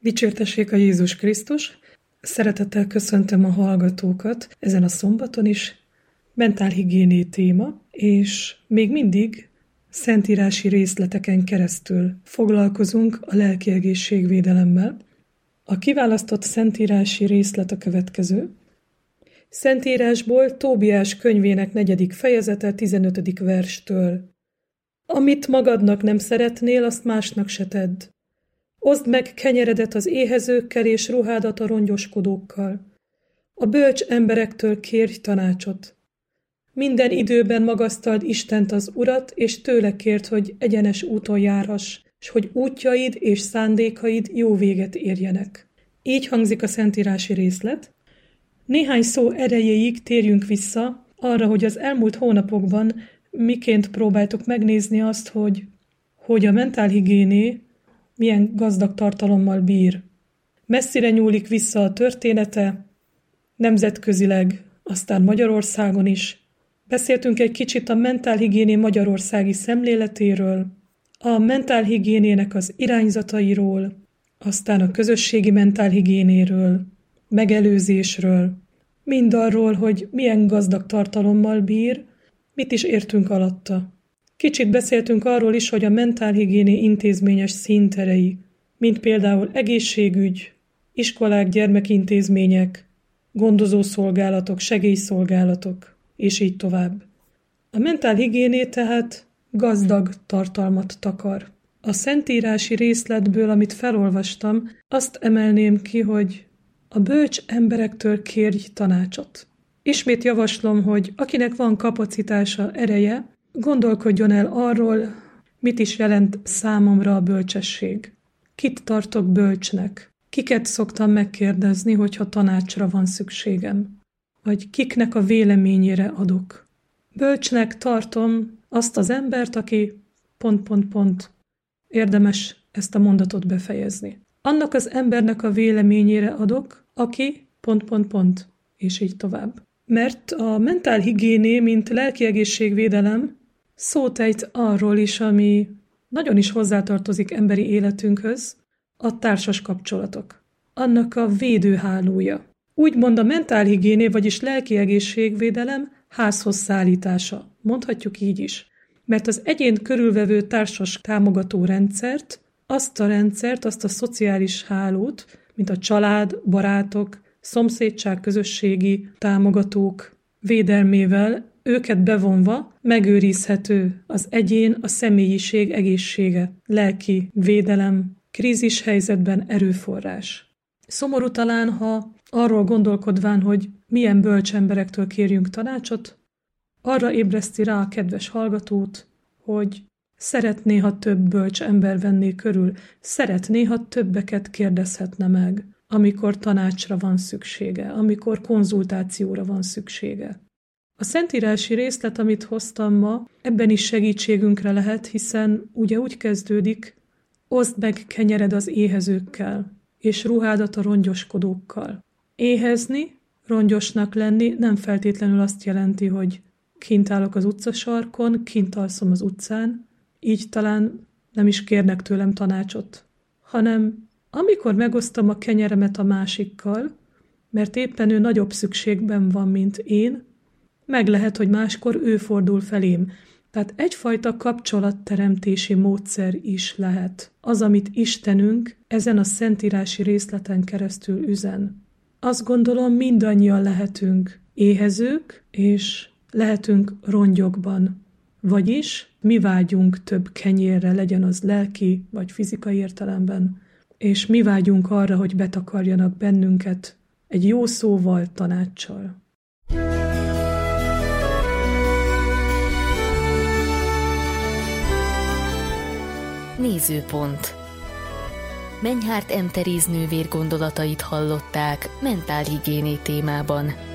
Dicsértessék a Jézus Krisztus! Szeretettel köszöntöm a hallgatókat ezen a szombaton is. Mentálhigiéné téma, és még mindig szentírási részleteken keresztül foglalkozunk a lelki egészségvédelemmel. A kiválasztott szentírási részlet a következő. Szentírásból Tóbiás könyvének 4. fejezete 15. verstől. Amit magadnak nem szeretnél, azt másnak se tedd. Oszd meg kenyeredet az éhezőkkel és ruhádat a rongyoskodókkal. A bölcs emberektől kérj tanácsot. Minden időben magasztald Istent az Urat, és tőle kérd, hogy egyenes úton járhass, s hogy útjaid és szándékaid jó véget érjenek. Így hangzik a szentírási részlet. Néhány szó erejéig térjünk vissza arra, hogy az elmúlt hónapokban miként próbáltuk megnézni azt, hogy a mentálhigiéné milyen gazdag tartalommal bír. Messzire nyúlik vissza a története, nemzetközileg, aztán Magyarországon is. Beszéltünk egy kicsit a mentálhigiéné magyarországi szemléletéről, a mentálhigiénének az irányzatairól, aztán a közösségi mentálhigiénéről, megelőzésről, mindarról, hogy milyen gazdag tartalommal bír, mit is értünk alatta. Kicsit beszéltünk arról is, hogy a mentálhigiéné intézményes színterei, mint például egészségügy, iskolák, gyermekintézmények, gondozószolgálatok, segélyszolgálatok, és így tovább. A mentálhigiéné tehát gazdag tartalmat takar. A szentírási részletből, amit felolvastam, azt emelném ki, hogy a bölcs emberektől kérj tanácsot. Ismét javaslom, hogy akinek van kapacitása, ereje, gondolkodjon el arról, mit is jelent számomra a bölcsesség. Kit tartok bölcsnek? Kiket szoktam megkérdezni, hogyha tanácsra van szükségem? Vagy kiknek a véleményére adok? Bölcsnek tartom azt az embert, aki ... Érdemes ezt a mondatot befejezni. Annak az embernek a véleményére adok, aki ... és így tovább. Mert a mentálhigiéné, mint lelki egészségvédelem, szót ejt arról is, ami nagyon is hozzátartozik emberi életünkhöz, a társas kapcsolatok. Annak a védőhálója. Úgymond a mentálhigiéné, vagyis lelki egészségvédelem házhoz szállítása. Mondhatjuk így is. Mert az egyént körülvevő társas támogató rendszert, azt a szociális hálót, mint a család, barátok, szomszédság, közösségi támogatók védelmével, őket bevonva megőrizhető az egyén, a személyiség egészsége, lelki védelem, krízis helyzetben erőforrás. Szomorú talán, ha arról gondolkodván, hogy milyen bölcs emberektől kérjünk tanácsot, arra ébreszti rá a kedves hallgatót, hogy szeretné, ha több bölcs ember venné körül, szeretné, ha többeket kérdezhetne meg, amikor tanácsra van szüksége, amikor konzultációra van szüksége. A szentírási részlet, amit hoztam ma, ebben is segítségünkre lehet, hiszen ugye úgy kezdődik, oszd meg kenyered az éhezőkkel, és ruhádat a rongyoskodókkal. Éhezni, rongyosnak lenni nem feltétlenül azt jelenti, hogy kint állok az utcasarkon, kint alszom az utcán, így talán nem is kérnek tőlem tanácsot, hanem amikor megosztom a kenyeremet a másikkal, mert éppen ő nagyobb szükségben van, mint én, meg lehet, hogy máskor ő fordul felém. Tehát egyfajta kapcsolatteremtési módszer is lehet. Az, amit Istenünk ezen a szentírási részleten keresztül üzen. Azt gondolom, mindannyian lehetünk éhezők, és lehetünk rongyokban. Vagyis mi vágyunk több kenyérre, legyen az lelki vagy fizikai értelemben, és mi vágyunk arra, hogy betakarjanak bennünket egy jó szóval, tanáccsal. Nézőpont. Menyhárt M. Teréz nővér gondolatait hallották mentálhigiéné témában.